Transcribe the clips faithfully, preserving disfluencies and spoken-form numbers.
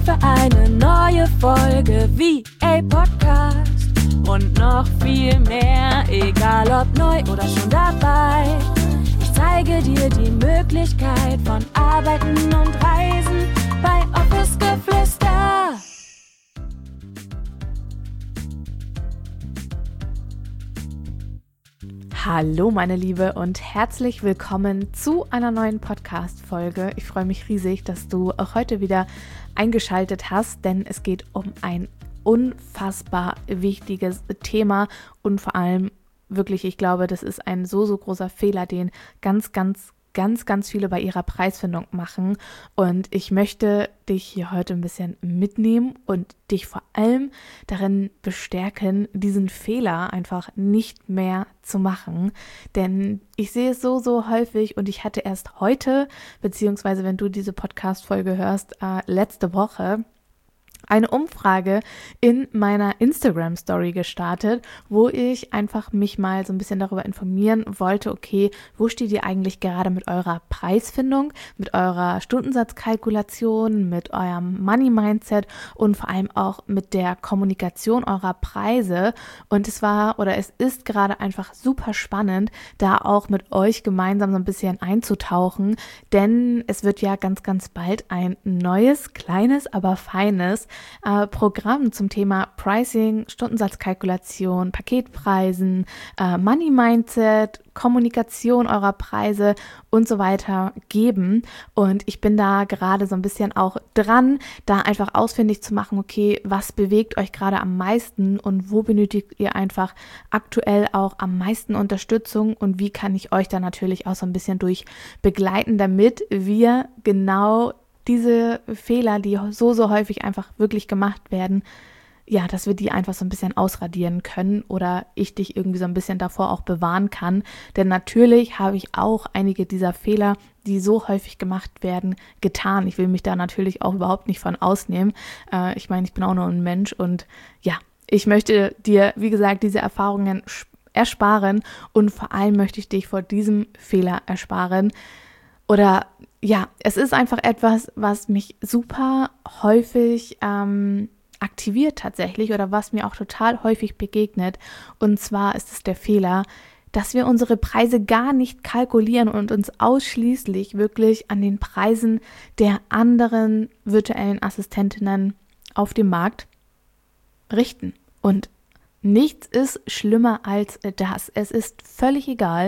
für eine neue Folge V A Podcast und noch viel mehr, egal ob neu oder schon dabei. Ich zeige dir die Möglichkeit von Arbeiten und Reisen bei Office Geflüster. Hallo meine Liebe und herzlich willkommen zu einer neuen Podcast-Folge. Ich freue mich riesig, dass du auch heute wieder eingeschaltet hast, denn es geht um ein unfassbar wichtiges Thema und vor allem wirklich, ich glaube, das ist ein so, so großer Fehler, den ganz, ganz, ganz, ganz viele bei ihrer Preisfindung machen, und ich möchte dich hier heute ein bisschen mitnehmen und dich vor allem darin bestärken, diesen Fehler einfach nicht mehr zu machen, denn ich sehe es so, so häufig und ich hatte erst heute, beziehungsweise wenn du diese Podcast-Folge hörst, äh, letzte Woche, eine Umfrage in meiner Instagram-Story gestartet, wo ich einfach mich mal so ein bisschen darüber informieren wollte, okay, wo steht ihr eigentlich gerade mit eurer Preisfindung, mit eurer Stundensatzkalkulation, mit eurem Money-Mindset und vor allem auch mit der Kommunikation eurer Preise. Und es war oder es ist gerade einfach super spannend, da auch mit euch gemeinsam so ein bisschen einzutauchen, denn es wird ja ganz, ganz bald ein neues, kleines, aber feines Äh, Programm zum Thema Pricing, Stundensatzkalkulation, Paketpreisen, äh, Money Mindset, Kommunikation eurer Preise und so weiter geben. Und ich bin da gerade so ein bisschen auch dran, da einfach ausfindig zu machen, okay, was bewegt euch gerade am meisten und wo benötigt ihr einfach aktuell auch am meisten Unterstützung und wie kann ich euch da natürlich auch so ein bisschen durch begleiten, damit wir genau diese Fehler, die so, so häufig einfach wirklich gemacht werden, ja, dass wir die einfach so ein bisschen ausradieren können oder ich dich irgendwie so ein bisschen davor auch bewahren kann. Denn natürlich habe ich auch einige dieser Fehler, die so häufig gemacht werden, getan. Ich will mich da natürlich auch überhaupt nicht von ausnehmen. Äh, ich meine, ich bin auch nur ein Mensch und ja, ich möchte dir, wie gesagt, diese Erfahrungen ersparen und vor allem möchte ich dich vor diesem Fehler ersparen. Oder ja, es ist einfach etwas, was mich super häufig ähm, aktiviert tatsächlich oder was mir auch total häufig begegnet. Und zwar ist es der Fehler, dass wir unsere Preise gar nicht kalkulieren und uns ausschließlich wirklich an den Preisen der anderen virtuellen Assistentinnen auf dem Markt richten. Und nichts ist schlimmer als das. Es ist völlig egal,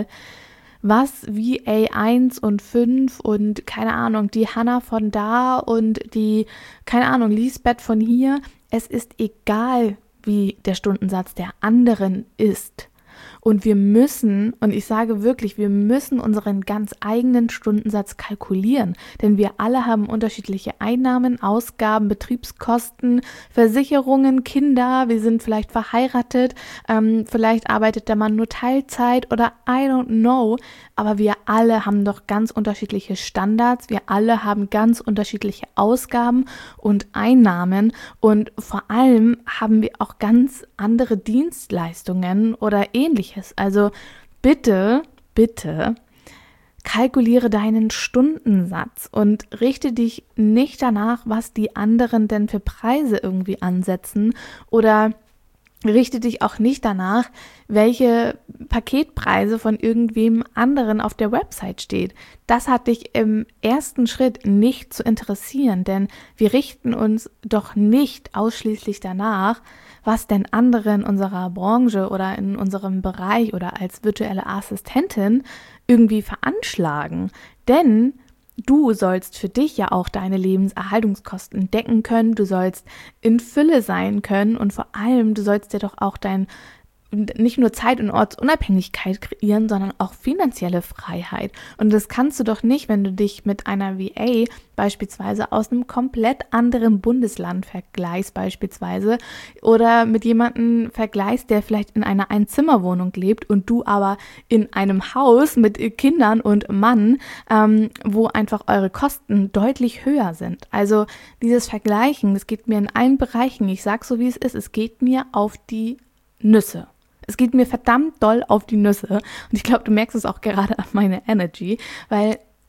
was V A eins und fünf und keine Ahnung, die Hannah von da und die, keine Ahnung, Lisbeth von hier, es ist egal, wie der Stundensatz der anderen ist. Und wir müssen, und ich sage wirklich, wir müssen unseren ganz eigenen Stundensatz kalkulieren, denn wir alle haben unterschiedliche Einnahmen, Ausgaben, Betriebskosten, Versicherungen, Kinder, wir sind vielleicht verheiratet, ähm, vielleicht arbeitet der Mann nur Teilzeit oder I don't know, aber wir alle haben doch ganz unterschiedliche Standards, wir alle haben ganz unterschiedliche Ausgaben und Einnahmen und vor allem haben wir auch ganz andere Dienstleistungen oder ähnliches. Also bitte, bitte kalkuliere deinen Stundensatz und richte dich nicht danach, was die anderen denn für Preise irgendwie ansetzen oder richte dich auch nicht danach, welche Paketpreise von irgendwem anderen auf der Website steht. Das hat dich im ersten Schritt nicht zu interessieren, denn wir richten uns doch nicht ausschließlich danach, was denn andere in unserer Branche oder in unserem Bereich oder als virtuelle Assistentin irgendwie veranschlagen. Denn du sollst für dich ja auch deine Lebenserhaltungskosten decken können, du sollst in Fülle sein können und vor allem, du sollst dir doch auch dein nicht nur Zeit- und Ortsunabhängigkeit kreieren, sondern auch finanzielle Freiheit. Und das kannst du doch nicht, wenn du dich mit einer V A beispielsweise aus einem komplett anderen Bundesland vergleichst beispielsweise oder mit jemandem vergleichst, der vielleicht in einer Einzimmerwohnung lebt und du aber in einem Haus mit Kindern und Mann, ähm, wo einfach eure Kosten deutlich höher sind. Also dieses Vergleichen, das geht mir in allen Bereichen, ich sag so wie es ist, es geht mir auf die Nüsse. Es geht mir verdammt doll auf die Nüsse und ich glaube, du merkst es auch gerade an meiner Energy, weil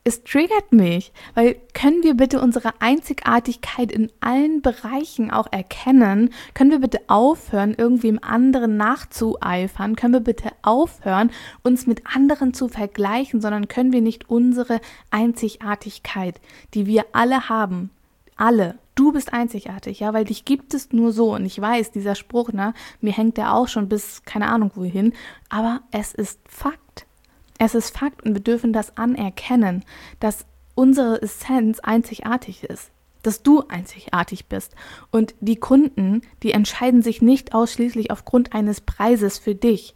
es triggert mich, weil können wir bitte unsere Einzigartigkeit in allen Bereichen auch erkennen? Können wir bitte aufhören, irgendwie im anderen nachzueifern? Können wir bitte aufhören, uns mit anderen zu vergleichen, sondern können wir nicht unsere Einzigartigkeit, die wir alle haben, alle, du bist einzigartig, ja, weil dich gibt es nur so. Und ich weiß, dieser Spruch, ne, mir hängt der auch schon bis keine Ahnung wohin, aber es ist Fakt. Es ist Fakt und wir dürfen das anerkennen, dass unsere Essenz einzigartig ist, dass du einzigartig bist. Und die Kunden, die entscheiden sich nicht ausschließlich aufgrund eines Preises für dich.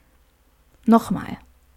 Nochmal.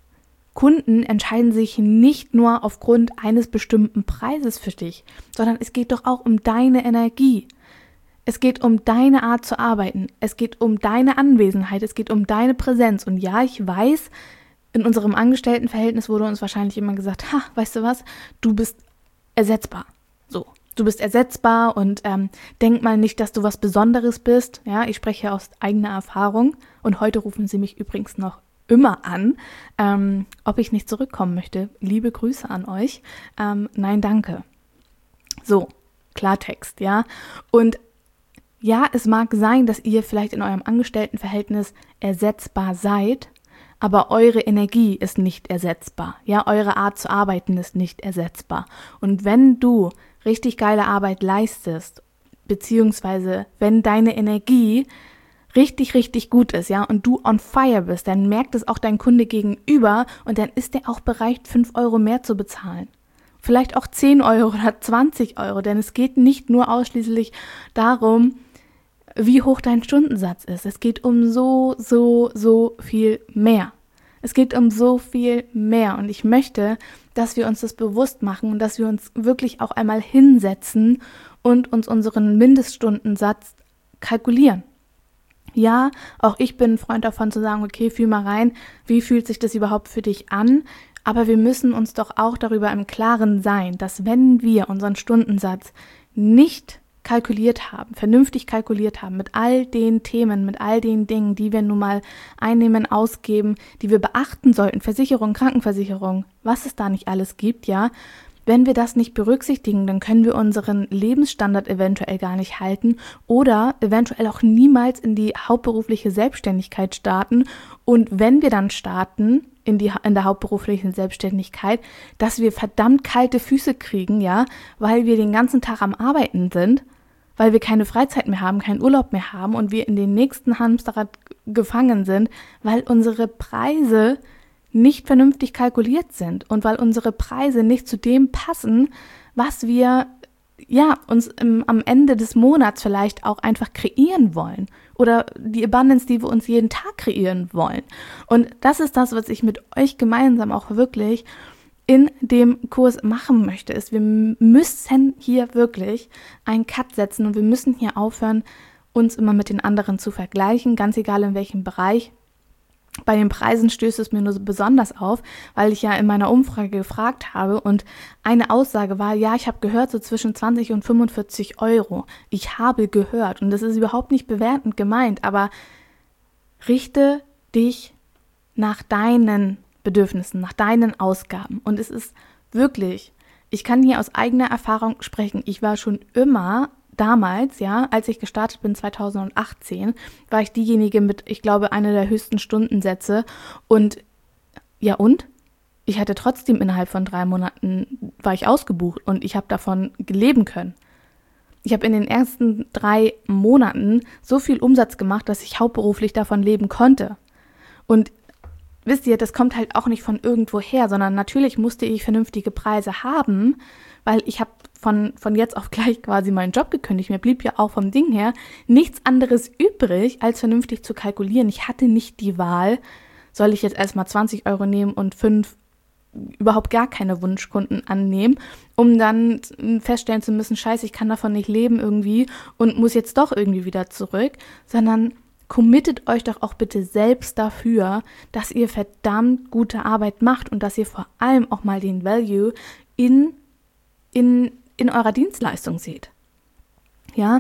Kunden entscheiden sich nicht nur aufgrund eines bestimmten Preises für dich, sondern es geht doch auch um deine Energie. Es geht um deine Art zu arbeiten. Es geht um deine Anwesenheit. Es geht um deine Präsenz. Und ja, ich weiß, in unserem Angestelltenverhältnis wurde uns wahrscheinlich immer gesagt, ha, weißt du was, du bist ersetzbar. So, du bist ersetzbar und ähm, denk mal nicht, dass du was Besonderes bist. Ja, ich spreche aus eigener Erfahrung und heute rufen sie mich übrigens noch immer an, ähm, ob ich nicht zurückkommen möchte. Liebe Grüße an euch. Ähm, nein, danke. So, Klartext, ja. Und ja, es mag sein, dass ihr vielleicht in eurem Angestelltenverhältnis ersetzbar seid, aber eure Energie ist nicht ersetzbar. Ja, eure Art zu arbeiten ist nicht ersetzbar. Und wenn du richtig geile Arbeit leistest, beziehungsweise wenn deine Energie richtig, richtig gut ist, ja, und du on fire bist, dann merkt es auch dein Kunde gegenüber und dann ist er auch bereit, fünf Euro mehr zu bezahlen. Vielleicht auch zehn Euro oder zwanzig Euro, denn es geht nicht nur ausschließlich darum, wie hoch dein Stundensatz ist. Es geht um so, so, so viel mehr. Es geht um so viel mehr und ich möchte, dass wir uns das bewusst machen und dass wir uns wirklich auch einmal hinsetzen und uns unseren Mindeststundensatz kalkulieren. Ja, auch ich bin ein Freund davon zu sagen, okay, fühl mal rein, wie fühlt sich das überhaupt für dich an? Aber wir müssen uns doch auch darüber im Klaren sein, dass wenn wir unseren Stundensatz nicht kalkuliert haben, vernünftig kalkuliert haben, mit all den Themen, mit all den Dingen, die wir nun mal einnehmen, ausgeben, die wir beachten sollten, Versicherung, Krankenversicherung, was es da nicht alles gibt, ja, wenn wir das nicht berücksichtigen, dann können wir unseren Lebensstandard eventuell gar nicht halten oder eventuell auch niemals in die hauptberufliche Selbstständigkeit starten. Und wenn wir dann starten in, die, in der hauptberuflichen Selbstständigkeit, dass wir verdammt kalte Füße kriegen, ja, weil wir den ganzen Tag am Arbeiten sind, weil wir keine Freizeit mehr haben, keinen Urlaub mehr haben und wir in den nächsten Hamsterrad gefangen sind, weil unsere Preise nicht vernünftig kalkuliert sind und weil unsere Preise nicht zu dem passen, was wir ja uns im, am Ende des Monats vielleicht auch einfach kreieren wollen oder die Abundance, die wir uns jeden Tag kreieren wollen. Und das ist das, was ich mit euch gemeinsam auch wirklich in dem Kurs machen möchte, ist, wir müssen hier wirklich einen Cut setzen und wir müssen hier aufhören, uns immer mit den anderen zu vergleichen, ganz egal in welchem Bereich. Bei den Preisen stößt es mir nur so besonders auf, weil ich ja in meiner Umfrage gefragt habe und eine Aussage war, ja, ich habe gehört, so zwischen zwanzig und fünfundvierzig Euro. Ich habe gehört und das ist überhaupt nicht bewertend gemeint, aber richte dich nach deinen Bedürfnissen, nach deinen Ausgaben. Und es ist wirklich, ich kann hier aus eigener Erfahrung sprechen, ich war schon immer damals, ja, als ich gestartet bin, zweitausendachtzehn, war ich diejenige mit, ich glaube, einer der höchsten Stundensätze und, ja und? Ich hatte trotzdem innerhalb von drei Monaten, war ich ausgebucht und ich habe davon leben können. Ich habe in den ersten drei Monaten so viel Umsatz gemacht, dass ich hauptberuflich davon leben konnte. Und wisst ihr, das kommt halt auch nicht von irgendwo her, sondern natürlich musste ich vernünftige Preise haben, weil ich habe von, von jetzt auf gleich quasi meinen Job gekündigt. Mir blieb ja auch vom Ding her nichts anderes übrig, als vernünftig zu kalkulieren. Ich hatte nicht die Wahl, soll ich jetzt erstmal zwanzig Euro nehmen und fünf überhaupt gar keine Wunschkunden annehmen, um dann feststellen zu müssen, scheiße, ich kann davon nicht leben irgendwie und muss jetzt doch irgendwie wieder zurück, sondern committet euch doch auch bitte selbst dafür, dass ihr verdammt gute Arbeit macht und dass ihr vor allem auch mal den Value in, in, in eurer Dienstleistung seht. Ja,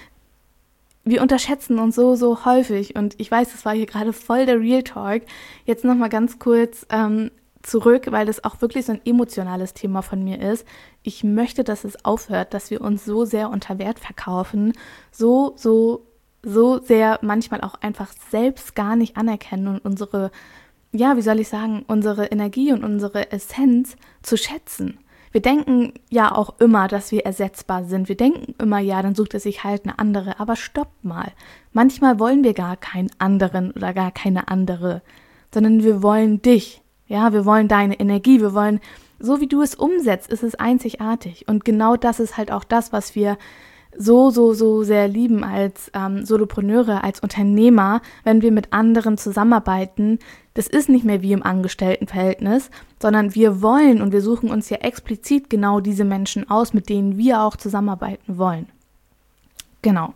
wir unterschätzen uns so, so häufig und ich weiß, das war hier gerade voll der Real Talk. Jetzt nochmal ganz kurz ähm, zurück, weil das auch wirklich so ein emotionales Thema von mir ist. Ich möchte, dass es aufhört, dass wir uns so sehr unter Wert verkaufen, so, so, so sehr manchmal auch einfach selbst gar nicht anerkennen und unsere, ja, wie soll ich sagen, unsere Energie und unsere Essenz zu schätzen. Wir denken ja auch immer, dass wir ersetzbar sind. Wir denken immer, ja, dann sucht es sich halt eine andere. Aber stoppt mal. Manchmal wollen wir gar keinen anderen oder gar keine andere, sondern wir wollen dich. Ja, wir wollen deine Energie. Wir wollen, so wie du es umsetzt, ist es einzigartig. Und genau das ist halt auch das, was wir so, so, so sehr lieben als ähm, Solopreneure, als Unternehmer, wenn wir mit anderen zusammenarbeiten. Das ist nicht mehr wie im Angestelltenverhältnis, sondern wir wollen und wir suchen uns ja explizit genau diese Menschen aus, mit denen wir auch zusammenarbeiten wollen. Genau.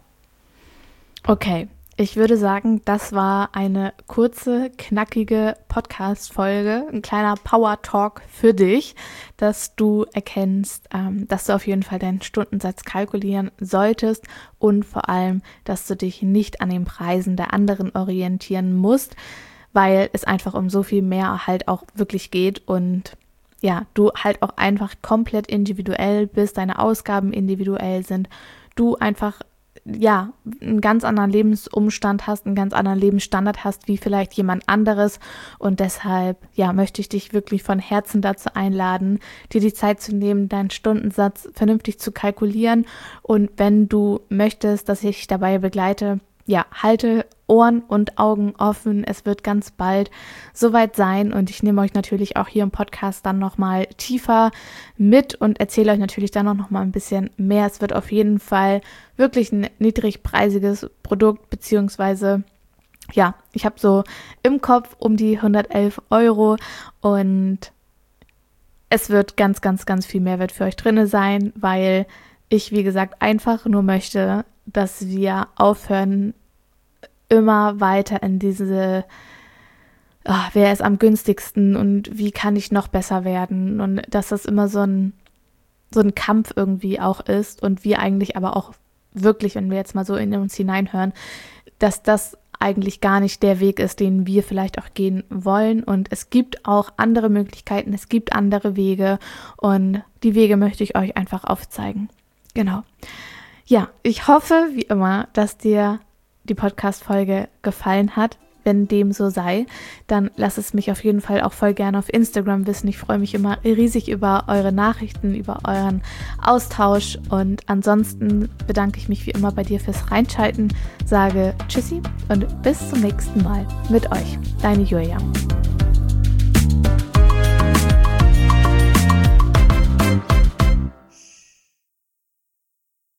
Okay, ich würde sagen, das war eine kurze, knackige Podcast-Folge, ein kleiner Power-Talk für dich, dass du erkennst, ähm, dass du auf jeden Fall deinen Stundensatz kalkulieren solltest und vor allem, dass du dich nicht an den Preisen der anderen orientieren musst, weil es einfach um so viel mehr halt auch wirklich geht und ja, du halt auch einfach komplett individuell bist, deine Ausgaben individuell sind, du einfach ja, einen ganz anderen Lebensumstand hast, einen ganz anderen Lebensstandard hast, wie vielleicht jemand anderes und deshalb, ja, möchte ich dich wirklich von Herzen dazu einladen, dir die Zeit zu nehmen, deinen Stundensatz vernünftig zu kalkulieren und wenn du möchtest, dass ich dich dabei begleite, ja, halte Ohren und Augen offen, es wird ganz bald soweit sein und ich nehme euch natürlich auch hier im Podcast dann nochmal tiefer mit und erzähle euch natürlich dann auch nochmal ein bisschen mehr. Es wird auf jeden Fall wirklich ein niedrigpreisiges Produkt, beziehungsweise, ja, ich habe so im Kopf um die hundertelf Euro und es wird ganz, ganz, ganz viel Mehrwert für euch drin sein, weil ich, wie gesagt, einfach nur möchte, dass wir aufhören, immer weiter in diese, oh, wer ist am günstigsten und wie kann ich noch besser werden und dass das immer so ein, so ein Kampf irgendwie auch ist und wir eigentlich aber auch wirklich, wenn wir jetzt mal so in uns hineinhören, dass das eigentlich gar nicht der Weg ist, den wir vielleicht auch gehen wollen und es gibt auch andere Möglichkeiten, es gibt andere Wege und die Wege möchte ich euch einfach aufzeigen. Genau. Ja, ich hoffe, wie immer, dass dir die Podcast-Folge gefallen hat. Wenn dem so sei, dann lass es mich auf jeden Fall auch voll gerne auf Instagram wissen. Ich freue mich immer riesig über eure Nachrichten, über euren Austausch und ansonsten bedanke ich mich wie immer bei dir fürs Reinschalten, sage Tschüssi und bis zum nächsten Mal mit euch. Deine Julia.